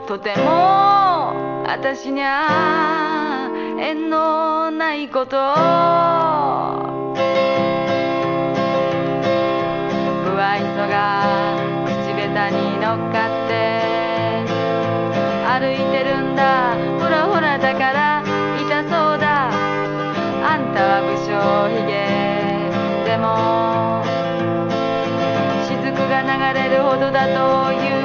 とても私にゃ縁のないこと、不愛想が口下手に乗っかって歩いてるんだ、ほらほらだから痛そうだ、あんたは不精ひげでも雫が流れるほどだという